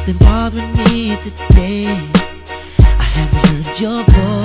something bothering me today. I haven't heard your voice.